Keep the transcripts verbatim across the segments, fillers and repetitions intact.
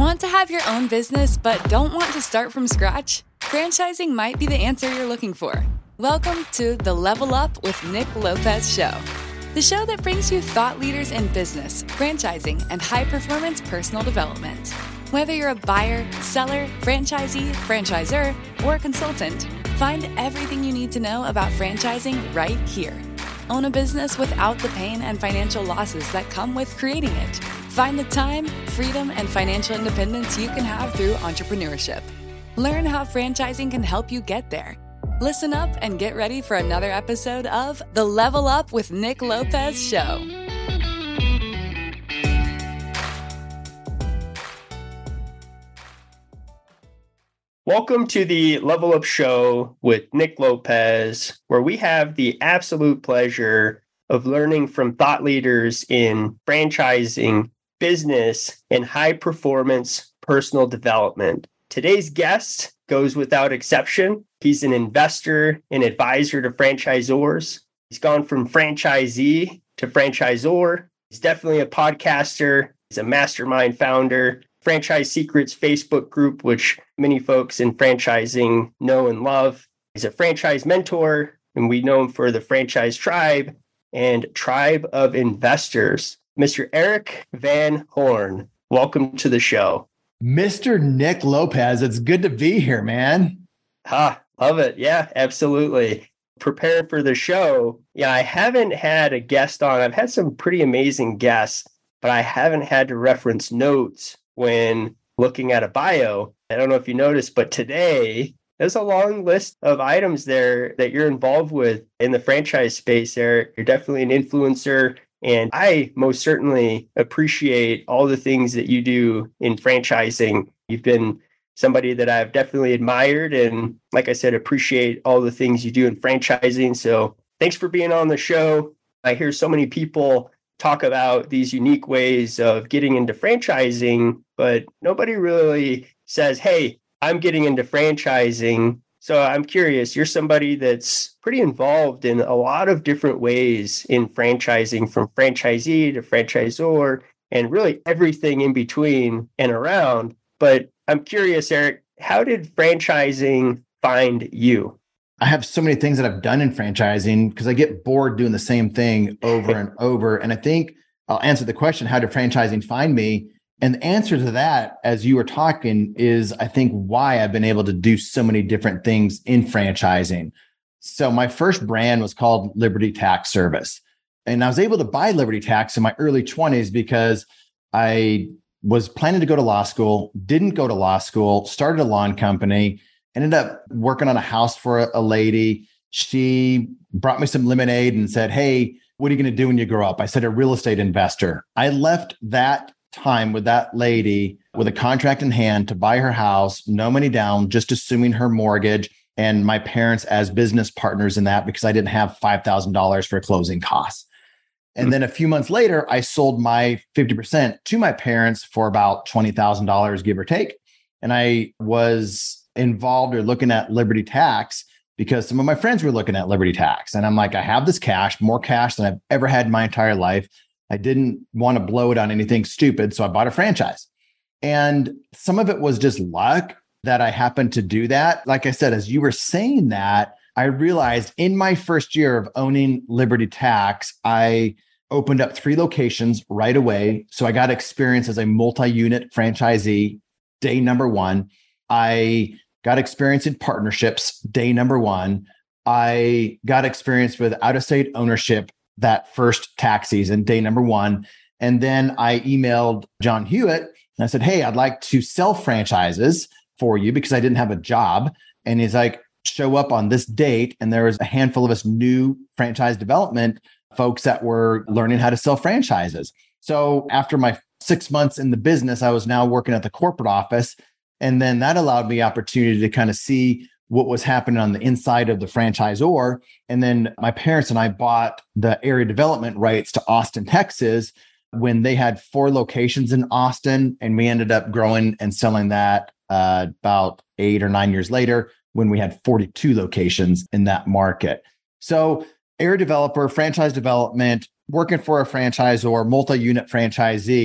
Want to have your own business but don't want to start from scratch? Franchising might be the answer you're looking for. Welcome to the Level Up with Nick Lopez show. The show that brings you thought leaders in business, franchising, and high-performance personal development. Whether you're a buyer, seller, franchisee, franchisor, or consultant, find everything you need to know about franchising right here. Own a business without the pain and financial losses that come with creating it. Find the time, freedom, and financial independence you can have through entrepreneurship. Learn how franchising can help you get there. Listen up and get ready for another episode of the Level Up with Nick Lopez show. Welcome to the Level Up Show with Nick Lopez, where we have the absolute pleasure of learning from thought leaders in franchising, business, and high-performance personal development. Today's guest goes without exception. He's an investor and advisor to franchisors. He's gone from franchisee to franchisor. He's definitely a podcaster. He's a mastermind founder. Franchise Secrets Facebook group, which many folks in franchising know and love. He's a franchise mentor, and we know him for the Franchise Tribe and Tribe of Investors. Mister Eric Van Horn, welcome to the show. Mister Nick Lopez, it's good to be here, man. Ah, love it. Yeah, absolutely. Preparing for the show. Yeah, I haven't had a guest on. I've had some pretty amazing guests, but I haven't had to reference notes when looking at a bio. I don't know if you noticed, but today there's a long list of items there that you're involved with in the franchise space, Eric. You're definitely an influencer, and I most certainly appreciate all the things that you do in franchising. You've been somebody that I've definitely admired, and like I said, appreciate all the things you do in franchising. So thanks for being on the show. I hear so many people talk about these unique ways of getting into franchising, but nobody really says, hey, I'm getting into franchising. So I'm curious, you're somebody that's pretty involved in a lot of different ways in franchising, from franchisee to franchisor, and really everything in between and around. But I'm curious, Eric, how did franchising find you? I have so many things that I've done in franchising because I get bored doing the same thing over and over. And I think I'll answer the question, how did franchising find me? And the answer to that, as you were talking, is I think why I've been able to do so many different things in franchising. So my first brand was called Liberty Tax Service. And I was able to buy Liberty Tax in my early twenties because I was planning to go to law school, didn't go to law school, started a lawn company, ended up working on a house for a, a lady. She brought me some lemonade and said, hey, what are you going to do when you grow up? I said, a real estate investor. I left that time with that lady with a contract in hand to buy her house, no money down, just assuming her mortgage, and my parents as business partners in that because I didn't have five thousand dollars for closing costs. And then a few months later, I sold my fifty percent to my parents for about twenty thousand dollars, give or take. And I was involved or looking at Liberty Tax because some of my friends were looking at Liberty Tax. And I'm like, I have this cash, more cash than I've ever had in my entire life. I didn't want to blow it on anything stupid. So I bought a franchise. And some of it was just luck that I happened to do that. Like I said, as you were saying that, I realized in my first year of owning Liberty Tax, I opened up three locations right away. So I got experience as a multi-unit franchisee, day number one. I got experience in partnerships, day number one. I got experience with out-of-state ownership that first tax season, day number one. And then I emailed John Hewitt and I said, hey, I'd like to sell franchises for you because I didn't have a job. And he's like, show up on this date. And there was a handful of us new franchise development folks that were learning how to sell franchises. So after my six months in the business, I was now working at the corporate office. And then that allowed me opportunity to kind of see what was happening on the inside of the franchisor. And then my parents and I bought the area development rights to Austin, Texas, when they had four locations in Austin. And we ended up growing and selling that uh, about eight or nine years later when we had forty-two locations in that market. So area developer, franchise development, working for a franchisor, multi-unit franchisee.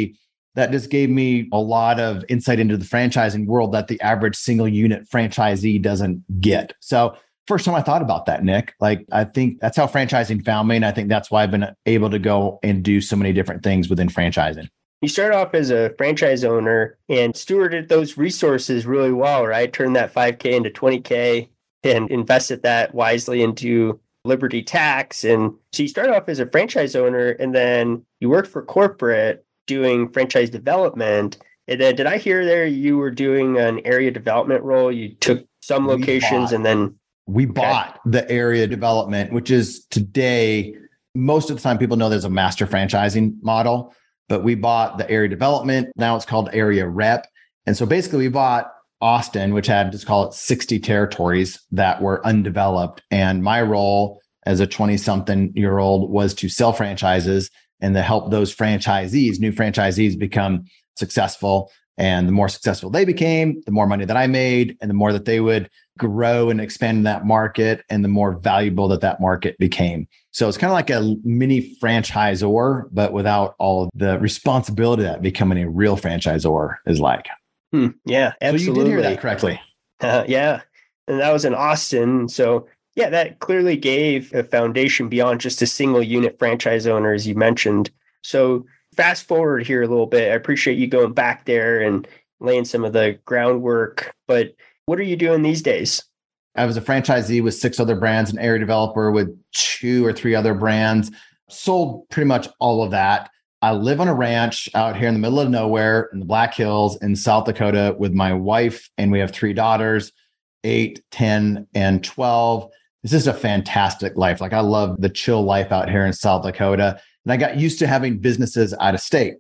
that just gave me a lot of insight into the franchising world that the average single unit franchisee doesn't get. So first time I thought about that, Nick, like I think that's how franchising found me. And I think that's why I've been able to go and do so many different things within franchising. You started off as a franchise owner and stewarded those resources really well, right? Turned that five K into twenty K and invested that wisely into Liberty Tax. And so you started off as a franchise owner and then you worked for corporate doing franchise development. And then did I hear there you were doing an area development role? You took some We locations bought- and then... We Okay. bought the area development, which is today, most of the time people know there's a master franchising model, but we bought the area development. Now it's called area rep. And so basically we bought Austin, which had, just call it sixty territories that were undeveloped. And my role as a twenty something year old was to sell franchises and to help those franchisees, new franchisees, become successful. And the more successful they became, the more money that I made, and the more that they would grow and expand in that market, and the more valuable that that market became. So it's kind of like a mini franchisor, but without all the responsibility that becoming a real franchisor is like. Hmm, yeah, absolutely. So you did hear that correctly. Uh, yeah. And that was in Austin. So yeah, that clearly gave a foundation beyond just a single unit franchise owner, as you mentioned. So fast forward here a little bit. I appreciate you going back there and laying some of the groundwork, but what are you doing these days? I was a franchisee with six other brands, an area developer with two or three other brands, sold pretty much all of that. I live on a ranch out here in the middle of nowhere in the Black Hills in South Dakota with my wife, and we have three daughters, eight, ten, and twelve. This is a fantastic life. Like I love the chill life out here in South Dakota. And I got used to having businesses out of state.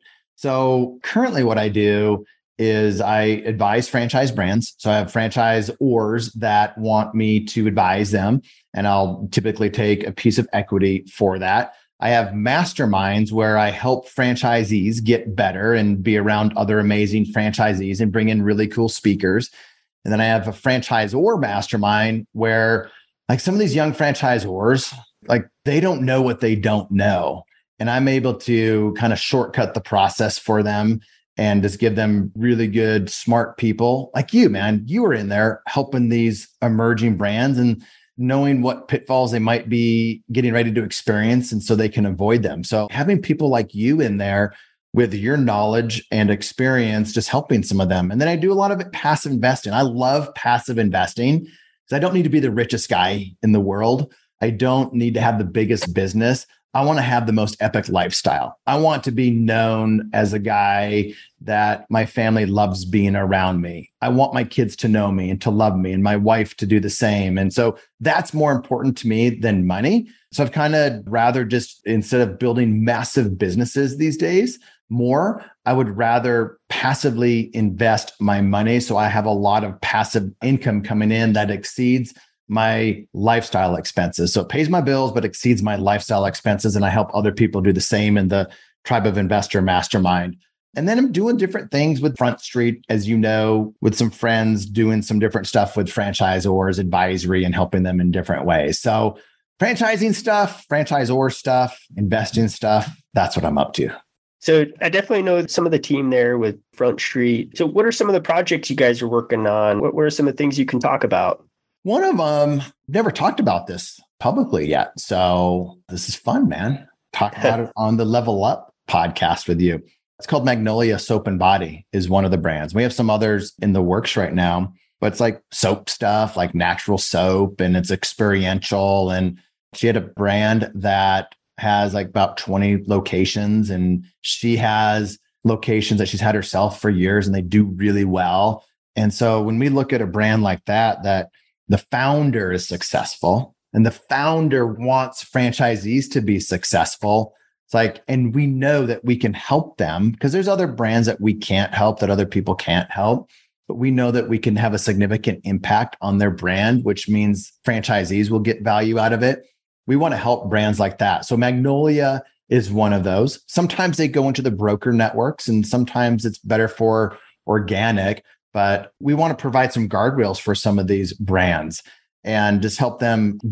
So currently what I do is I advise franchise brands. So I have franchisors that want me to advise them, and I'll typically take a piece of equity for that. I have masterminds where I help franchisees get better and be around other amazing franchisees and bring in really cool speakers. And then I have a franchisor mastermind where like some of these young franchisors, like they don't know what they don't know. And I'm able to kind of shortcut the process for them and just give them really good, smart people like you, man. You were in there helping these emerging brands and knowing what pitfalls they might be getting ready to experience, and so they can avoid them. So having people like you in there with your knowledge and experience, just helping some of them. And then I do a lot of it passive investing. I love passive investing because I don't need to be the richest guy in the world. I don't need to have the biggest business. I want to have the most epic lifestyle. I want to be known as a guy that my family loves being around me. I want my kids to know me and to love me, and my wife to do the same. And so that's more important to me than money. So I've kind of rather just, instead of building massive businesses these days, more, I would rather passively invest my money. So I have a lot of passive income coming in that exceeds my lifestyle expenses. So it pays my bills, but exceeds my lifestyle expenses. And I help other people do the same in the Tribe of Investor Mastermind. And then I'm doing different things with Front Street, as you know, with some friends, doing some different stuff with franchisors, advisory, and helping them in different ways. So franchising stuff, franchisor stuff, investing stuff, that's what I'm up to. So I definitely know some of the team there with Front Street. So what are some of the projects you guys are working on? What, what are some of the things you can talk about? One of them, never talked about this publicly yet. So this is fun, man. Talk about it on the Level Up podcast with you. It's called Magnolia Soap and Body is one of the brands. We have some others in the works right now, but it's like soap stuff, like natural soap, and it's experiential. And she had a brand that has like about twenty locations, and she has locations that she's had herself for years, and they do really well. And so when we look at a brand like that, that the founder is successful and the founder wants franchisees to be successful, it's like, and we know that we can help them because there's other brands that we can't help, that other people can't help, but we know that we can have a significant impact on their brand, which means franchisees will get value out of it. We want to help brands like that. So Magnolia is one of those. Sometimes they go into the broker networks, and sometimes it's better for organic, but we want to provide some guardrails for some of these brands and just help them get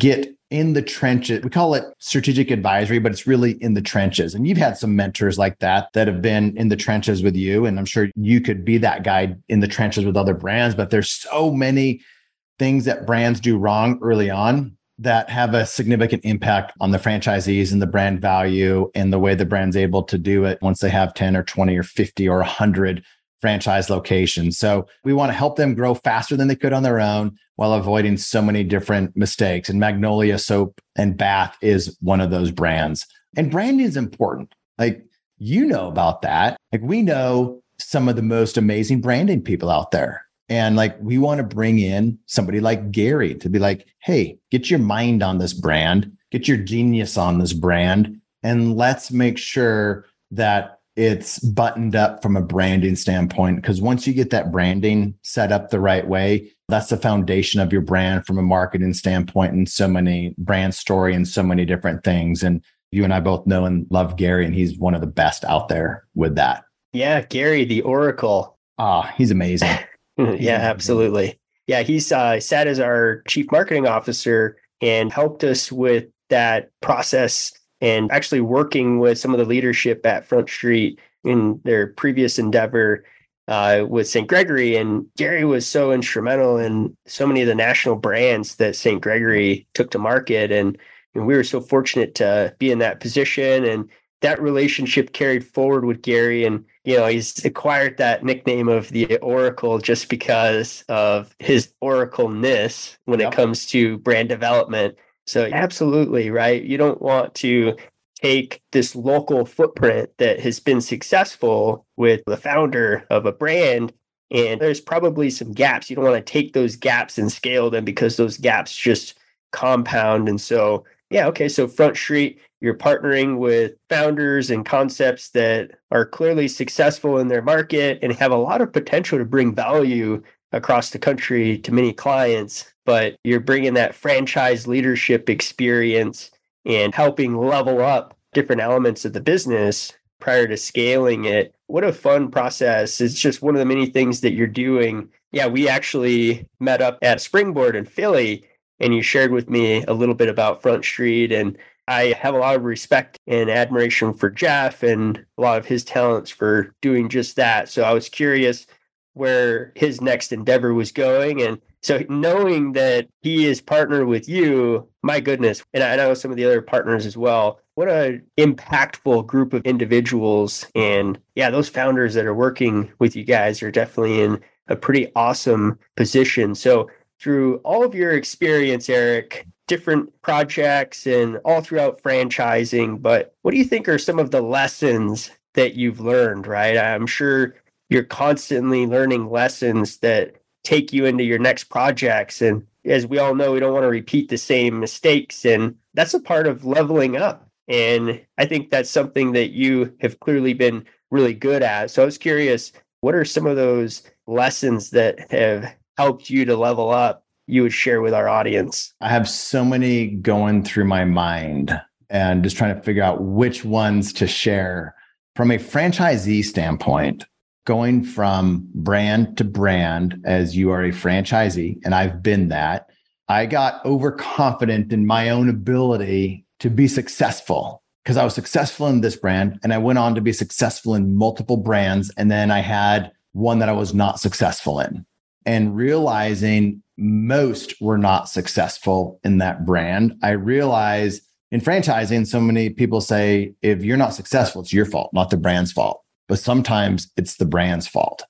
in the trenches. We call it strategic advisory, but it's really in the trenches. And you've had some mentors like that that have been in the trenches with you. And I'm sure you could be that guy in the trenches with other brands, but there's so many things that brands do wrong early on that have a significant impact on the franchisees and the brand value and the way the brand's able to do it once they have ten or twenty or fifty or one hundred franchise locations. So we want to help them grow faster than they could on their own while avoiding so many different mistakes. And Magnolia Soap and Bath is one of those brands. And branding is important. Like, you know about that. Like, we know some of the most amazing branding people out there. And like, we want to bring in somebody like Gary to be like, hey, get your mind on this brand, get your genius on this brand, and let's make sure that it's buttoned up from a branding standpoint. Because once you get that branding set up the right way, that's the foundation of your brand from a marketing standpoint and so many brand story and so many different things. And you and I both know and love Gary, and he's one of the best out there with that. Yeah, Gary, the Oracle. Ah, he's amazing. Yeah, absolutely. Yeah, he's uh, sat as our chief marketing officer and helped us with that process, and actually working with some of the leadership at Front Street in their previous endeavor uh, with Saint Gregory. And Gary was so instrumental in so many of the national brands that Saint Gregory took to market. And, and we were so fortunate to be in that position. And that relationship carried forward with Gary. And, you know, he's acquired that nickname of the Oracle just because of his oracle-ness when yep. it comes to brand development. So absolutely, right? You don't want to take this local footprint that has been successful with the founder of a brand, and there's probably some gaps. You don't want to take those gaps and scale them because those gaps just compound. And so, yeah, okay, so Front Street, you're partnering with founders and concepts that are clearly successful in their market and have a lot of potential to bring value across the country to many clients, but you're bringing that franchise leadership experience and helping level up different elements of the business prior to scaling it. What a fun process. It's just one of the many things that you're doing. Yeah, we actually met up at Springboard in Philly, and you shared with me a little bit about Front Street, and I have a lot of respect and admiration for Jeff and a lot of his talents for doing just that. So I was curious where his next endeavor was going. And so knowing that he is partnered with you, my goodness, and I know some of the other partners as well, what an impactful group of individuals. And yeah, those founders that are working with you guys are definitely in a pretty awesome position. So through all of your experience, Eric, different projects and all throughout franchising, but what do you think are some of the lessons that you've learned, right? I'm sure you're constantly learning lessons that take you into your next projects. And as we all know, we don't want to repeat the same mistakes. And that's a part of leveling up. And I think that's something that you have clearly been really good at. So I was curious, what are some of those lessons that have helped you to level up you would share with our audience? I have so many going through my mind and just trying to figure out which ones to share. From a franchisee standpoint, going from brand to brand as you are a franchisee, and I've been that, I got overconfident in my own ability to be successful because I was successful in this brand and I went on to be successful in multiple brands. And then I had one that I was not successful in, and realizing most were not successful in that brand. I realized in franchising, so many people say, if you're not successful, it's your fault, not the brand's fault. But sometimes it's the brand's fault.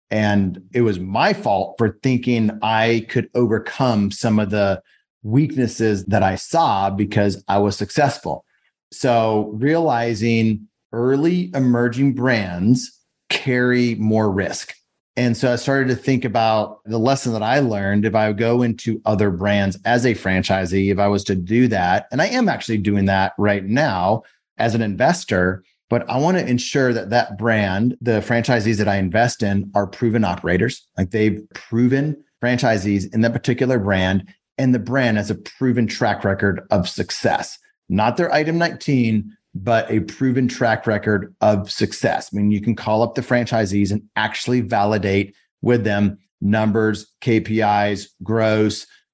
And it was my fault for thinking I could overcome some of the weaknesses that I saw because I was successful. So realizing early emerging brands carry more risk. And so I started to think about the lesson that I learned. If I go into other brands as a franchisee, if I was to do that, and I am actually doing that right now as an investor, but I want to ensure that that brand, the franchisees that I invest in, are proven operators. Like, they've proven franchisees in that particular brand, and the brand has a proven track record of success. Not their item nineteen, but a proven track record of success. I mean, you can call up the franchisees and actually validate with them numbers, K P Is, gross,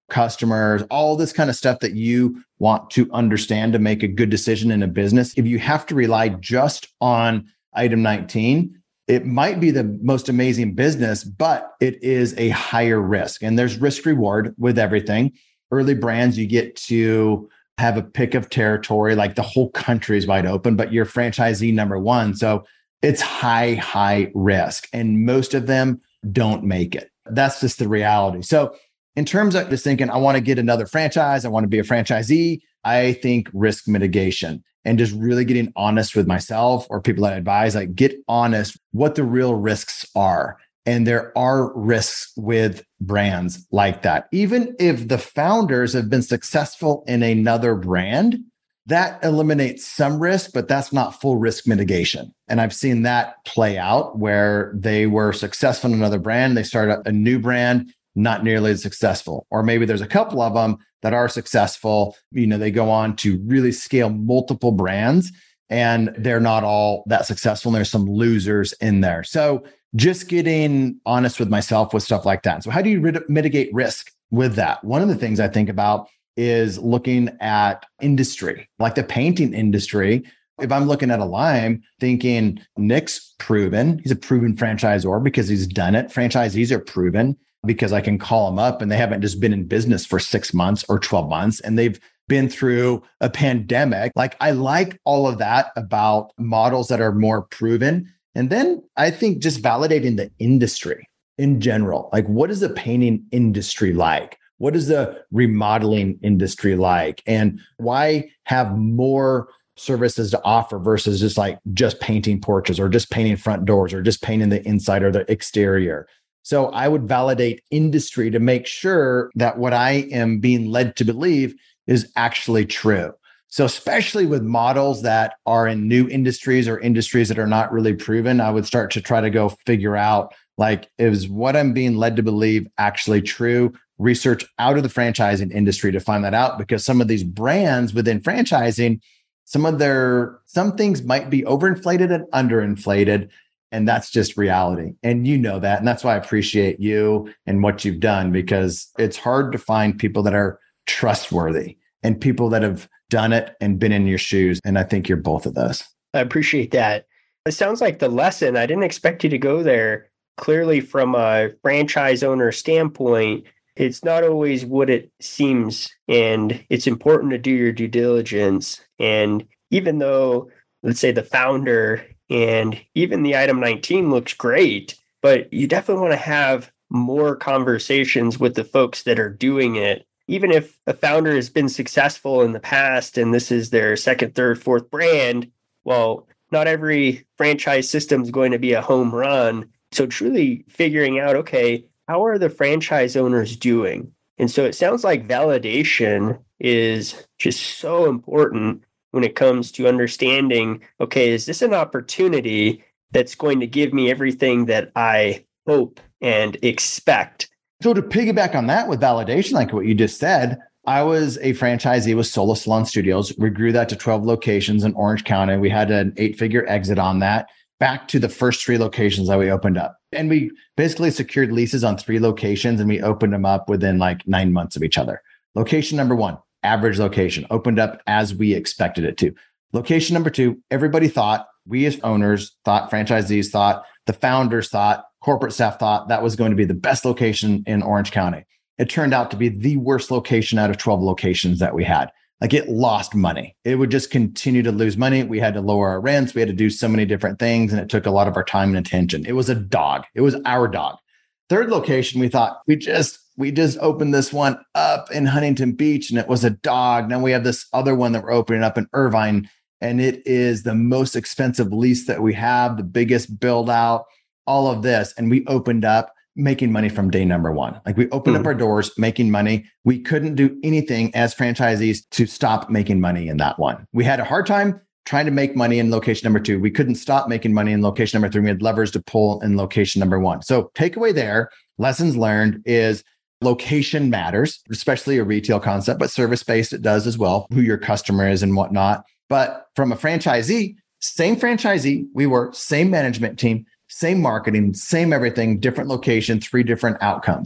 customers, all this kind of stuff that you want to understand to make a good decision in a business. If you have to rely just on item nineteen, it might be the most amazing business, but it is a higher risk. And there's risk reward with everything. Early brands, you get to have a pick of territory, like the whole country is wide open, but you're franchisee number one. So it's high, high risk. And most of them don't make it. That's just the reality. So in terms of just thinking, I want to get another franchise, I want to be a franchisee, I think risk mitigation and just really getting honest with myself or people that I advise, like get honest what the real risks are. And there are risks with brands like that. Even if the founders have been successful in another brand, that eliminates some risk, but that's not full risk mitigation. And I've seen that play out where they were successful in another brand, they start a new brand, not nearly as successful. Or maybe there's a couple of them that are successful. You know, they go on to really scale multiple brands and they're not all that successful. And there's some losers in there. So just getting honest with myself with stuff like that. So how do you rid- mitigate risk with that? One of the things I think about is looking at industry, like the painting industry. If I'm looking at a Lime, thinking Nick's proven, he's a proven franchisor because he's done it. Franchisees are proven because I can call them up and they haven't just been in business for six months or twelve months and they've been through a pandemic. Like I like all of that about models that are more proven. And then I think just validating the industry in general, like what is the painting industry like? What is the remodeling industry like? And why have more services to offer versus just like just painting porches or just painting front doors or just painting the inside or the exterior? So I would validate industry to make sure that what I am being led to believe is actually true. So especially with models that are in new industries or industries that are not really proven, I would start to try to go figure out, like, is what I'm being led to believe actually true? Research out of the franchising industry to find that out, because some of these brands within franchising, some of their, some things might be overinflated and underinflated. And that's just reality. And you know that. And that's why I appreciate you and what you've done, because it's hard to find people that are trustworthy and people that have done it and been in your shoes. And I think you're both of those. I appreciate that. It sounds like the lesson, I didn't expect you to go there. Clearly, from a franchise owner standpoint, it's not always what it seems. And it's important to do your due diligence. And even though, let's say, the founder and even the item nineteen looks great, but you definitely want to have more conversations with the folks that are doing it. Even if a founder has been successful in the past and this is their second, third, fourth brand, well, not every franchise system is going to be a home run. So truly figuring out, okay, how are the franchise owners doing? And so it sounds like validation is just so important when it comes to understanding, okay, is this an opportunity that's going to give me everything that I hope and expect? So to piggyback on that with validation, like what you just said, I was a franchisee with Solo Salon Studios. We grew that to twelve locations in Orange County. We had an eight-figure exit on that, back to the first three locations that we opened up. And we basically secured leases on three locations and we opened them up within like nine months of each other. Location number one, average location, opened up as we expected it to. Location number two, everybody thought, we as owners thought, franchisees thought, the founders thought, corporate staff thought that was going to be the best location in Orange County. It turned out to be the worst location out of twelve locations that we had. Like it lost money. It would just continue to lose money. We had to lower our rents. We had to do so many different things. And it took a lot of our time and attention. It was a dog. It was our dog. Third location, we thought we just, we just opened this one up in Huntington Beach and it was a dog. Now we have this other one that we're opening up in Irvine. And it is the most expensive lease that we have, the biggest build out, all of this. And we opened up making money from day number one. Like we opened mm. up our doors, making money. We couldn't do anything as franchisees to stop making money in that one. We had a hard time trying to make money in location number two. We couldn't stop making money in location number three. We had levers to pull in location number one. So takeaway there, lessons learned is location matters, especially a retail concept, but service-based it does as well, who your customer is and whatnot. But from a franchisee, same franchisee, we were same management team, same marketing, same everything, different location, three different outcomes.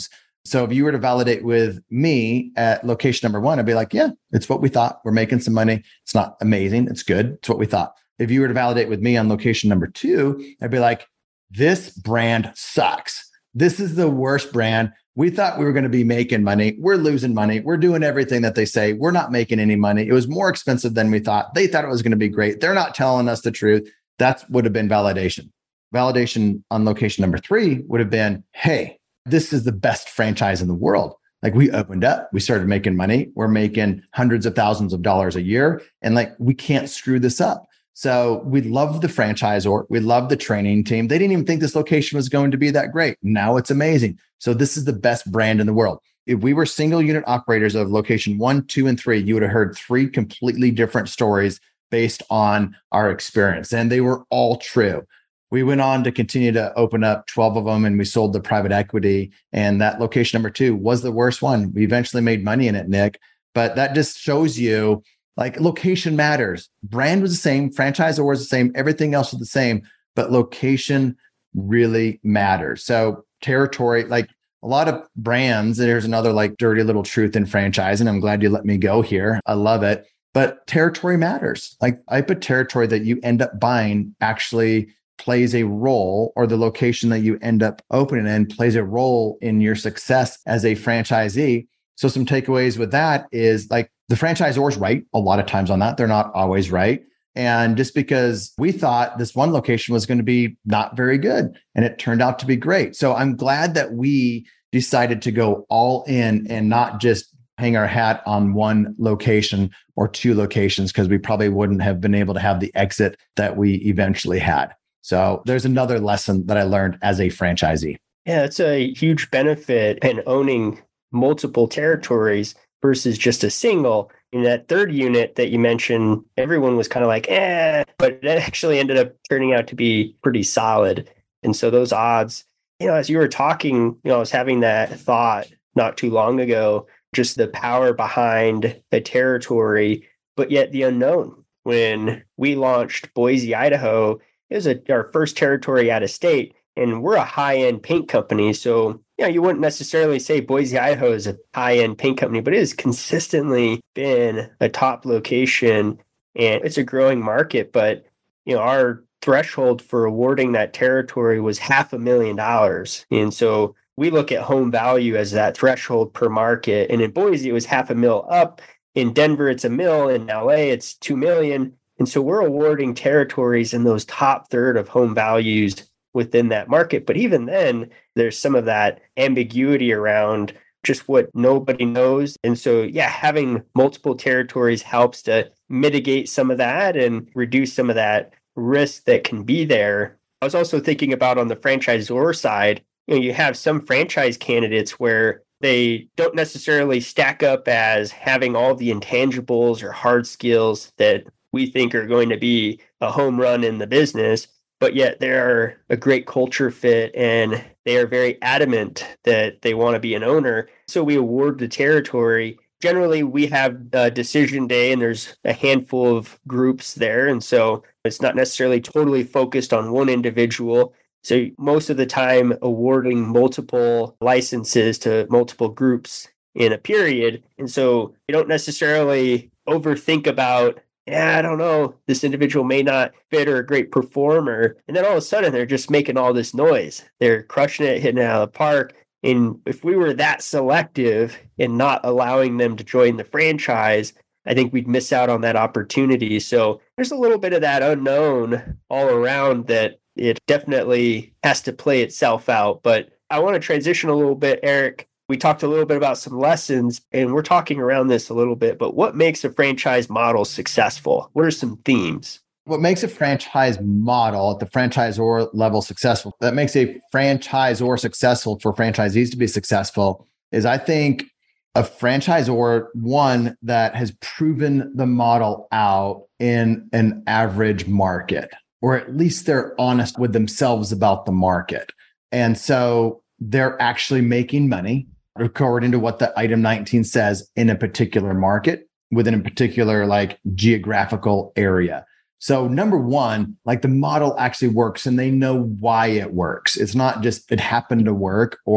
So if you were to validate with me at location number one, I'd be like, yeah, it's what we thought. We're making some money. It's not amazing. It's good. It's what we thought. If you were to validate with me on location number two, I'd be like, this brand sucks. This is the worst brand. We thought we were going to be making money. We're losing money. We're doing everything that they say. We're not making any money. It was more expensive than we thought. They thought it was going to be great. They're not telling us the truth. That would have been validation. Validation on location number three would have been, hey, this is the best franchise in the world. Like, we opened up, we started making money. We're making hundreds of thousands of dollars a year. And like, we can't screw this up. So we love the franchisor. We love the training team. They didn't even think this location was going to be that great. Now it's amazing. So this is the best brand in the world. If we were single unit operators of location one, two, and three, you would have heard three completely different stories based on our experience. And they were all true. We went on to continue to open up twelve of them, and we sold the private equity. And that location number two was the worst one. We eventually made money in it, Nick. But that just shows you, like, location matters. Brand was the same, franchisor was the same, everything else was the same, but location really matters. So territory, like a lot of brands, there's another like dirty little truth in franchising. I'm glad you let me go here. I love it. But territory matters. Like, I put territory that you end up buying actually plays a role, or the location that you end up opening in plays a role in your success as a franchisee. So some takeaways with that is, like, the franchisor is right a lot of times on that. They're not always right. And just because we thought this one location was going to be not very good, and it turned out to be great. So I'm glad that we decided to go all in and not just hang our hat on one location or two locations, because we probably wouldn't have been able to have the exit that we eventually had. So there's another lesson that I learned as a franchisee. Yeah, it's a huge benefit in owning multiple territories versus just a single. In that third unit that you mentioned, everyone was kind of like, eh, but it actually ended up turning out to be pretty solid. And so those odds, you know, as you were talking, you know, I was having that thought not too long ago, just the power behind a territory, but yet the unknown. When we launched Boise, Idaho, it was a, our first territory out of state, and we're a high-end paint company. So, you know, you wouldn't necessarily say Boise, Idaho is a high-end paint company, but it has consistently been a top location, and it's a growing market. But, you know, our threshold for awarding that territory was half a million dollars. And so we look at home value as that threshold per market. And in Boise, it was half a mil up. In Denver, it's a mil. In L A, it's two million. And so we're awarding territories in those top third of home values within that market. But even then, there's some of that ambiguity around just what nobody knows. And so, yeah, having multiple territories helps to mitigate some of that and reduce some of that risk that can be there. I was also thinking about on the franchisor side, you know, you have some franchise candidates where they don't necessarily stack up as having all the intangibles or hard skills that we think are going to be a home run in the business, but yet they're a great culture fit and they are very adamant that they want to be an owner. So we award the territory. Generally, we have a decision day and there's a handful of groups there. And so it's not necessarily totally focused on one individual. So most of the time, awarding multiple licenses to multiple groups in a period. And so you don't necessarily overthink about, yeah, I don't know, this individual may not fit or a great performer. And then all of a sudden, they're just making all this noise. They're crushing it, hitting it out of the park. And if we were that selective and not allowing them to join the franchise, I think we'd miss out on that opportunity. So there's a little bit of that unknown all around that it definitely has to play itself out. But I want to transition a little bit, Eric. We talked a little bit about some lessons, and we're talking around this a little bit, but what makes a franchise model successful? What are some themes? What makes a franchise model at the franchisor level successful, that makes a franchisor successful for franchisees to be successful, is I think a franchisor, one that has proven the model out in an average market, or at least they're honest with themselves about the market. And so they're actually making money according to what the item nineteen says in a particular market within a particular like geographical area. So number one, like the model actually works and they know why it works. It's not just it happened to work, or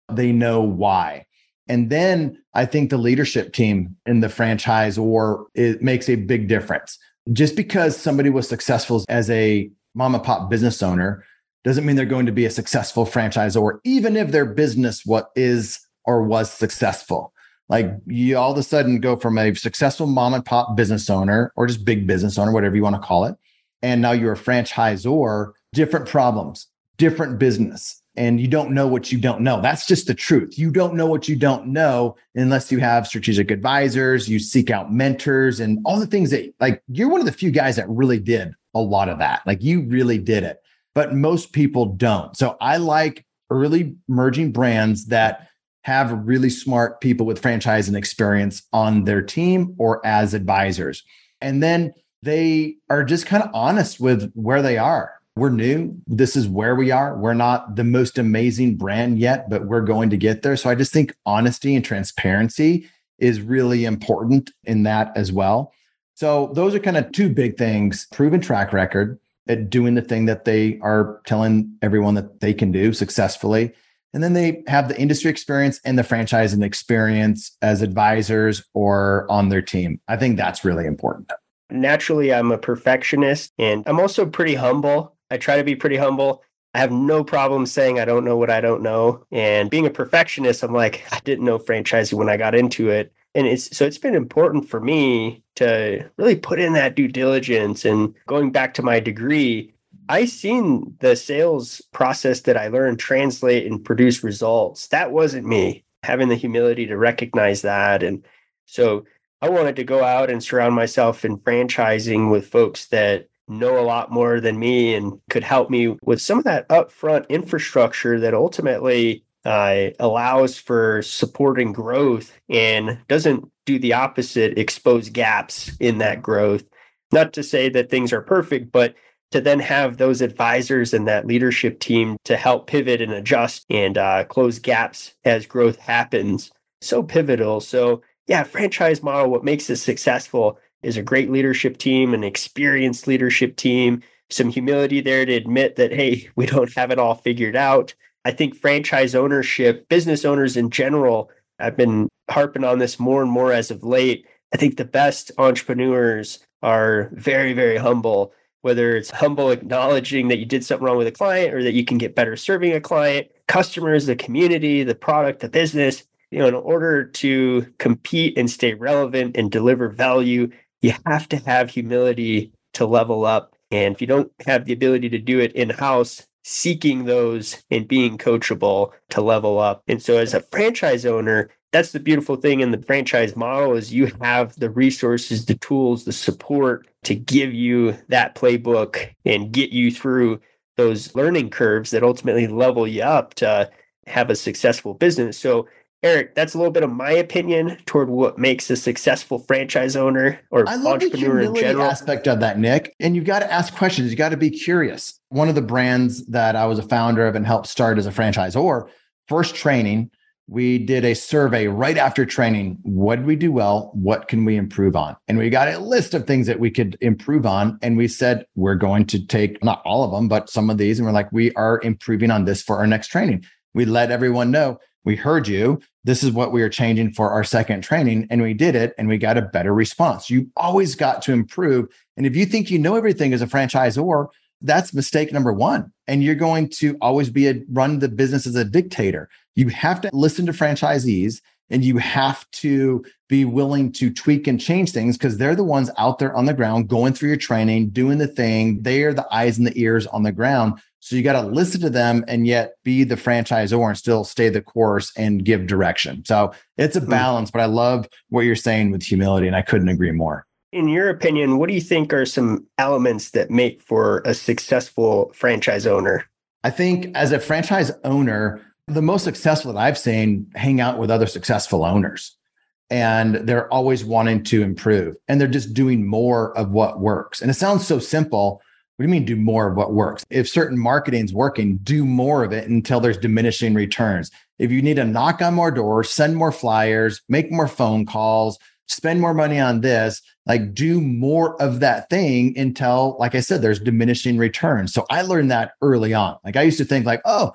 they know why. And then I think the leadership team in the franchisor, it makes a big difference. Just because somebody was successful as a mom and pop business owner doesn't mean they're going to be a successful franchisor, even if their business what is or was successful. Like you all of a sudden go from a successful mom and pop business owner or just big business owner, whatever you want to call it. And now you're a franchisor, different problems, different business. And you don't know what you don't know. That's just the truth. You don't know what you don't know unless you have strategic advisors, you seek out mentors and all the things that, like, you're one of the few guys that really did a lot of that. Like you really did it, but most people don't. So I like early emerging brands that have really smart people with franchising experience on their team or as advisors. And then they are just kind of honest with where they are. We're new. This is where we are. We're not the most amazing brand yet, but we're going to get there. So I just think honesty and transparency is really important in that as well. So those are kind of two big things: proven track record at doing the thing that they are telling everyone that they can do successfully. And then they have the industry experience and the franchising experience as advisors or on their team. I think that's really important. Naturally, I'm a perfectionist and I'm also pretty humble. I try to be pretty humble. I have no problem saying I don't know what I don't know. And being a perfectionist, I'm like, I didn't know franchising when I got into it. And it's so it's been important for me to really put in that due diligence. And going back to my degree, I seen the sales process that I learned translate and produce results. That wasn't me. Having the humility to recognize that. And so I wanted to go out and surround myself in franchising with folks that know a lot more than me and could help me with some of that upfront infrastructure that ultimately uh, allows for supporting growth and doesn't do the opposite, expose gaps in that growth. Not to say that things are perfect, but to then have those advisors and that leadership team to help pivot and adjust and uh, close gaps as growth happens. So pivotal. So yeah, franchise model, what makes it successful is a great leadership team, an experienced leadership team, some humility there to admit that, hey, we don't have it all figured out. I think franchise ownership, business owners in general, I've been harping on this more and more as of late. I think the best entrepreneurs are very, very humble, whether it's humble acknowledging that you did something wrong with a client or that you can get better serving a client, customers, the community, the product, the business. You know, in order to compete and stay relevant and deliver value, you have to have humility to level up. And if you don't have the ability to do it in-house, seeking those and being coachable to level up. And so as a franchise owner, that's the beautiful thing in the franchise model is you have the resources, the tools, the support to give you that playbook and get you through those learning curves that ultimately level you up to have a successful business. So Eric, that's a little bit of my opinion toward what makes a successful franchise owner or I love entrepreneur the in general. Aspect of that, Nick. And you've got to ask questions. You got to be curious. One of the brands that I was a founder of and helped start as a franchisor, first training, we did a survey right after training. What did we do well? What can we improve on? And we got a list of things that we could improve on. And we said, we're going to take not all of them, but some of these. And we're like, we are improving on this for our next training. We let everyone know. We heard you. This is what we are changing for our second training. And we did it and we got a better response. You always got to improve. And if you think you know everything as a franchisor, that's mistake number one. And you're going to always be a run the business as a dictator. You have to listen to franchisees and you have to be willing to tweak and change things because they're the ones out there on the ground going through your training, doing the thing. They are the eyes and the ears on the ground. So you got to listen to them and yet be the franchisor and still stay the course and give direction. So it's a balance, but I love what you're saying with humility, and I couldn't agree more. In your opinion, what do you think are some elements that make for a successful franchise owner? I think as a franchise owner, the most successful that I've seen hang out with other successful owners. And they're always wanting to improve. And they're just doing more of what works. And it sounds so simple. What do you mean do more of what works? If certain marketing is working, do more of it until there's diminishing returns. If you need to knock on more doors, send more flyers, make more phone calls, spend more money on this, like do more of that thing until, like I said, there's diminishing returns. So I learned that early on. Like I used to think like, oh,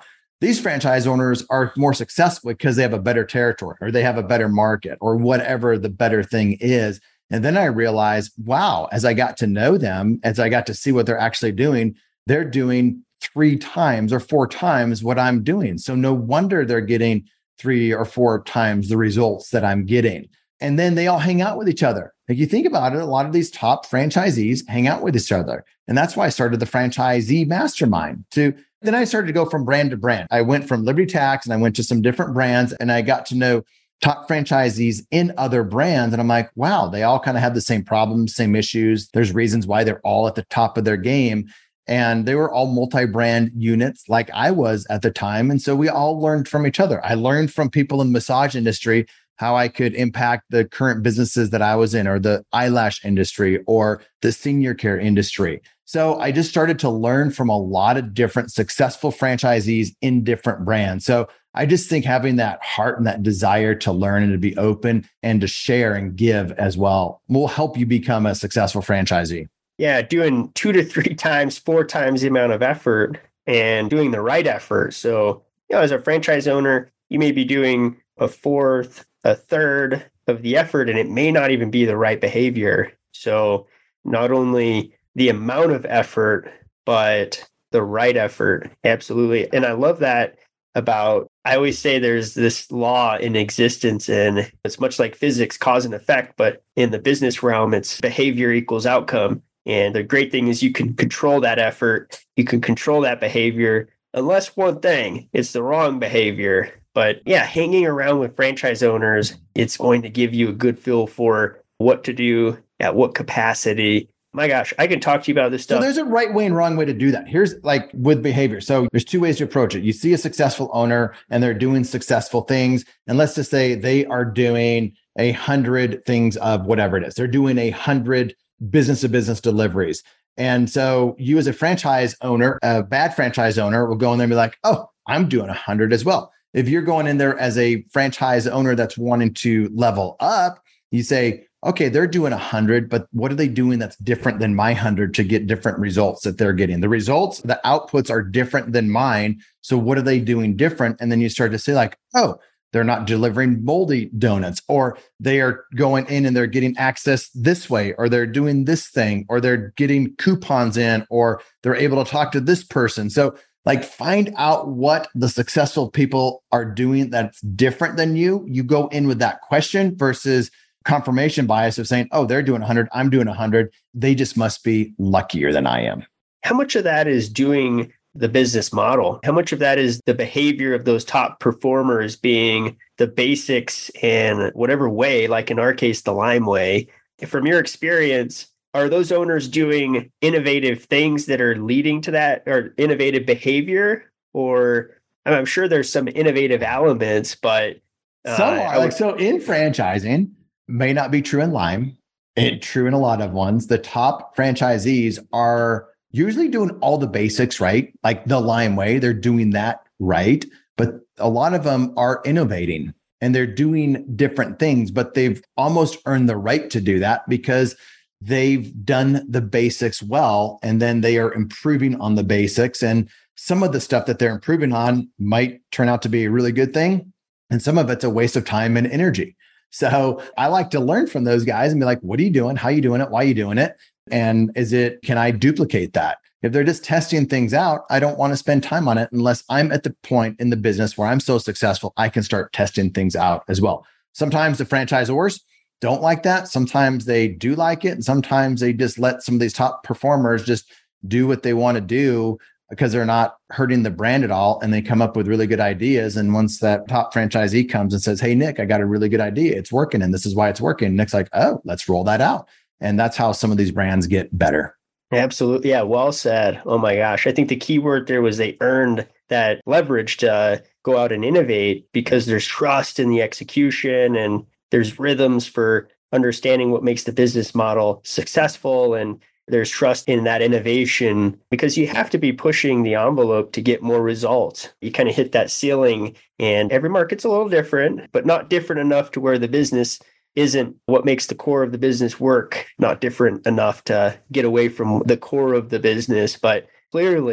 these franchise owners are more successful because they have a better territory or they have a better market or whatever the better thing is. And then I realized, wow, as I got to know them, as I got to see what they're actually doing, they're doing three times or four times what I'm doing. So no wonder they're getting three or four times the results that I'm getting. And then they all hang out with each other. Like you think about it, a lot of these top franchisees hang out with each other. And that's why I started the franchisee mastermind to then I started to go from brand to brand. I went from Liberty Tax and I went to some different brands and I got to know top franchisees in other brands. And I'm like, wow, they all kind of have the same problems, same issues. There's reasons why they're all at the top of their game. And they were all multi-brand units like I was at the time. And so we all learned from each other. I learned from people in the massage industry how I could impact the current businesses that I was in, or the eyelash industry, or the senior care industry. So I just started to learn from a lot of different successful franchisees in different brands. So I just think having that heart and that desire to learn and to be open and to share and give as well will help you become a successful franchisee. Yeah, doing two to three times, four times the amount of effort and doing the right effort. So, you know, as a franchise owner, you may be doing a fourth, a third of the effort, and it may not even be the right behavior. So not only the amount of effort, but the right effort. Absolutely. And I love that about, I always say there's this law in existence, and it's much like physics, cause and effect, but in the business realm, it's behavior equals outcome. And the great thing is you can control that effort. You can control that behavior, unless one thing, it's the wrong behavior. But yeah, hanging around with franchise owners, it's going to give you a good feel for what to do at what capacity. My gosh, I can talk to you about this stuff. So there's a right way and wrong way to do that. Here's like with behavior. So there's two ways to approach it. You see a successful owner and they're doing successful things. And let's just say they are doing a hundred things of whatever it is. They're doing a hundred business to business deliveries. And so you as a franchise owner, a bad franchise owner will go in there and be like, oh, I'm doing a hundred as well. If you're going in there as a franchise owner that's wanting to level up, you say, okay, they're doing a hundred, but what are they doing that's different than my hundred to get different results that they're getting? The results, the outputs are different than mine. So what are they doing different? And then you start to say like, oh, they're not delivering moldy donuts, or they are going in and they're getting access this way, or they're doing this thing, or they're getting coupons in, or they're able to talk to this person. So like find out what the successful people are doing that's different than you. You go in with that question versus confirmation bias of saying, oh, they're doing a hundred, I'm doing a hundred. They just must be luckier than I am. How much of that is doing the business model? How much of that is the behavior of those top performers being the basics in whatever way, like in our case, the Lime way? From your experience, are those owners doing innovative things that are leading to that, or innovative behavior? Or I'm sure there's some innovative elements, but uh, some are. Would... Like, so in franchising, may not be true in Lime, and true in a lot of ones. The top franchisees are usually doing all the basics right, like the Lime way. They're doing that right, but a lot of them are innovating and they're doing different things, but they've almost earned the right to do that because they've done the basics well, and then they are improving on the basics. And some of the stuff that they're improving on might turn out to be a really good thing, and some of it's a waste of time and energy. So I like to learn from those guys and be like, what are you doing? How are you doing it? Why are you doing it? And is it, can I duplicate that? If they're just testing things out, I don't want to spend time on it unless I'm at the point in the business where I'm so successful, I can start testing things out as well. Sometimes the franchisors don't like that. Sometimes they do like it. And sometimes they just let some of these top performers just do what they want to do because they're not hurting the brand at all. And they come up with really good ideas. And once that top franchisee comes and says, hey, Nick, I got a really good idea. It's working. And this is why it's working. Nick's like, oh, let's roll that out. And that's how some of these brands get better. Absolutely. Yeah. Well said. Oh my gosh. I think the key word there was they earned that leverage to go out and innovate because there's trust in the execution, and there's rhythms for understanding what makes the business model successful. And there's trust in that innovation because you have to be pushing the envelope to get more results. You kind of hit that ceiling, and every market's a little different, but not different enough to where the business isn't what makes the core of the business work, not different enough to get away from the core of the business. But clearly,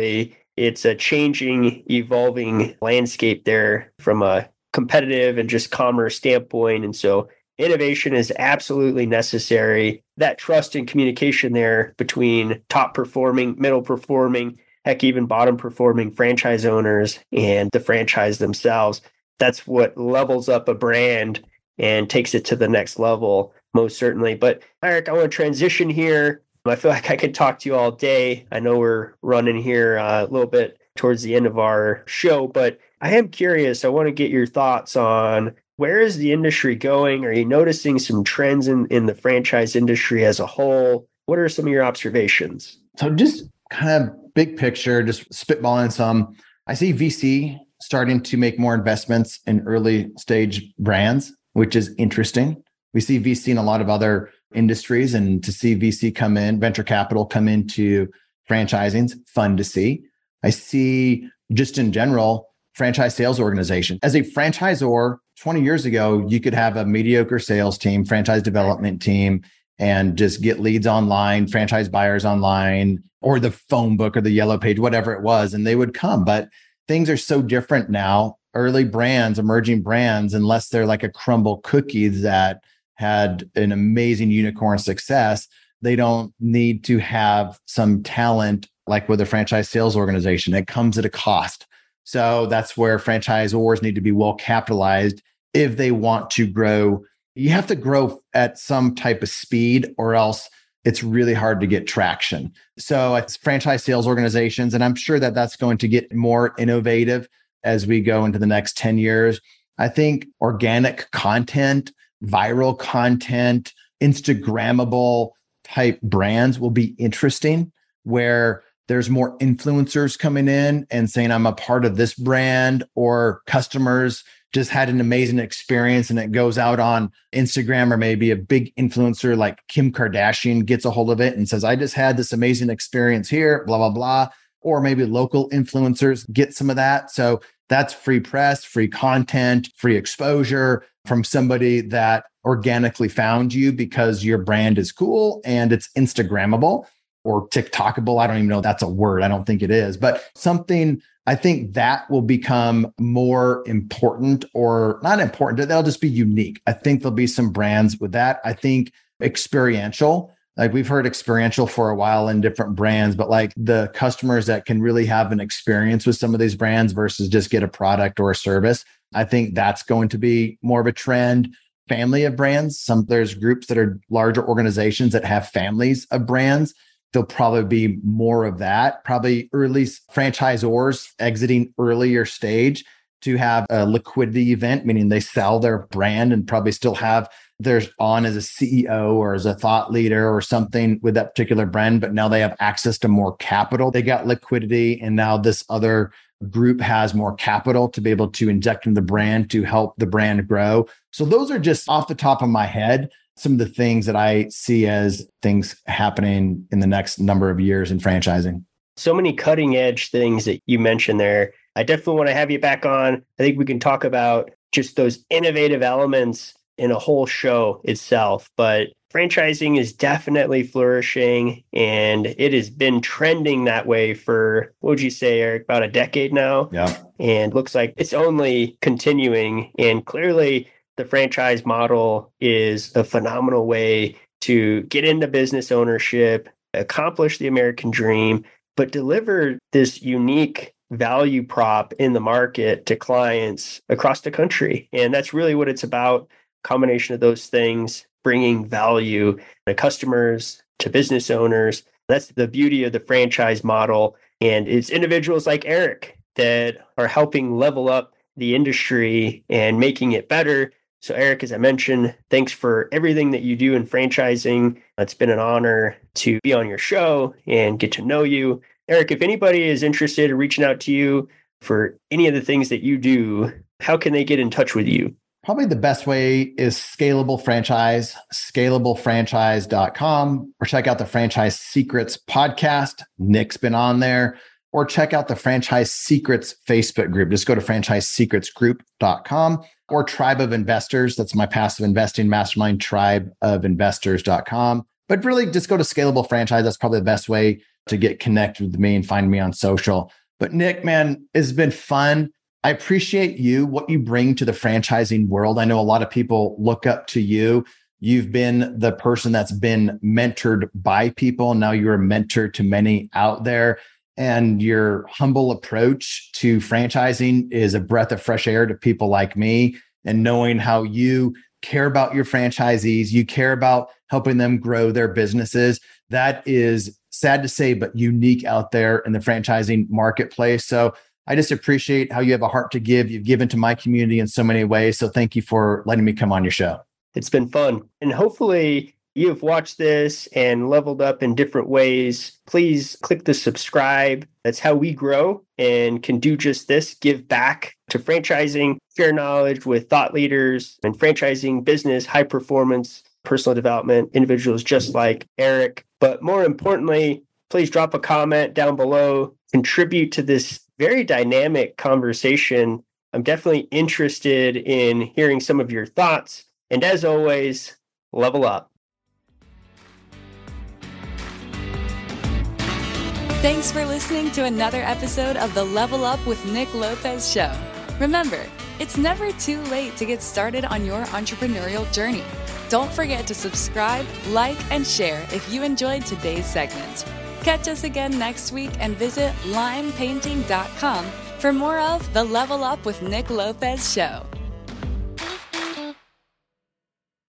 it's a changing, evolving landscape there from a competitive and just commerce standpoint. And so innovation is absolutely necessary. That trust and communication there between top performing, middle performing, heck, even bottom performing franchise owners and the franchise themselves, that's what levels up a brand and takes it to the next level, most certainly. But Eric, I want to transition here. I feel like I could talk to you all day. I know we're running here uh, a little bit towards the end of our show, but I am curious. I want to get your thoughts on where is the industry going? Are you noticing some trends in, in the franchise industry as a whole? What are some of your observations? So just kind of big picture, just spitballing some. I see V C starting to make more investments in early stage brands, which is interesting. We see V C in a lot of other industries, and to see V C come in, venture capital come into franchising, fun to see. I see just in general, franchise sales organization. As a franchisor, twenty years ago, you could have a mediocre sales team, franchise development team, and just get leads online, franchise buyers online, or the phone book or the yellow page, whatever it was, and they would come. But things are so different now. Early brands, emerging brands, unless they're like a crumble cookie that had an amazing unicorn success, they don't need to have some talent like with a franchise sales organization. It comes at a cost. So that's where franchisors need to be well capitalized if they want to grow. You have to grow at some type of speed, or else it's really hard to get traction. So it's franchise sales organizations, and I'm sure that that's going to get more innovative as we go into the next ten years. I think organic content, viral content, Instagrammable type brands will be interesting, where there's more influencers coming in and saying, I'm a part of this brand, or customers just had an amazing experience and it goes out on Instagram, or maybe a big influencer like Kim Kardashian gets a hold of it and says, I just had this amazing experience here, blah, blah, blah. Or maybe local influencers get some of that. So that's free press, free content, free exposure from somebody that organically found you because your brand is cool and it's Instagrammable or TikTokable. I don't even know if that's a word. I don't think it is, but something, I think that will become more important, or not important. They'll just be unique. I think there'll be some brands with that. I think experiential, like we've heard experiential for a while in different brands, but like the customers that can really have an experience with some of these brands versus just get a product or a service. I think that's going to be more of a trend. Family of brands. Some there's groups that are larger organizations that have families of brands. There'll probably be more of that. Probably early franchisors exiting earlier stage to have a liquidity event, meaning they sell their brand and probably still have theirs on as a C E O or as a thought leader or something with that particular brand, but now they have access to more capital. They got liquidity, and now this other group has more capital to be able to inject in the brand to help the brand grow. So those are just off the top of my head, some of the things that I see as things happening in the next number of years in franchising. So many cutting edge things that you mentioned there. I definitely want to have you back on. I think we can talk about just those innovative elements in a whole show itself, but franchising is definitely flourishing, and it has been trending that way for, what would you say, Eric, about a decade now? Yeah. And looks like it's only continuing. And clearly the franchise model is a phenomenal way to get into business ownership, accomplish the American dream, but deliver this unique value prop in the market to clients across the country. And that's really what it's about. Combination of those things, bringing value to customers, to business owners. That's the beauty of the franchise model. And it's individuals like Eric that are helping level up the industry and making it better. So Eric, as I mentioned, thanks for everything that you do in franchising. It's been an honor to be on your show and get to know you. Eric, if anybody is interested in reaching out to you for any of the things that you do, how can they get in touch with you? Probably the best way is Scalable Franchise, scalable franchise dot com, or check out the Franchise Secrets podcast. Nick's been on there. Or check out the Franchise Secrets Facebook group. Just go to franchise secrets group dot com, or Tribe of Investors. That's my passive investing mastermind, tribe of investors dot com. But really just go to Scalable Franchise. That's probably the best way to get connected with me and find me on social. But Nick, man, it's been fun. I appreciate you, what you bring to the franchising world. I know a lot of people look up to you. You've been the person that's been mentored by people. Now you're a mentor to many out there. And your humble approach to franchising is a breath of fresh air to people like me. And knowing how you care about your franchisees, you care about helping them grow their businesses. That is sad to say, but unique out there in the franchising marketplace. So I just appreciate how you have a heart to give. You've given to my community in so many ways. So thank you for letting me come on your show. It's been fun. And hopefully you've watched this and leveled up in different ways. Please click the subscribe. That's how we grow and can do just this, give back to franchising, share knowledge with thought leaders and franchising, business, high performance, personal development, individuals just like Eric. But more importantly, please drop a comment down below, contribute to this very dynamic conversation. I'm definitely interested in hearing some of your thoughts. And as always, level up. Thanks for listening to another episode of the Level Up with Nick Lopez show. Remember, it's never too late to get started on your entrepreneurial journey. Don't forget to subscribe, like, and share if you enjoyed today's segment. Catch us again next week and visit lime painting dot com for more of the Level Up with Nick Lopez show.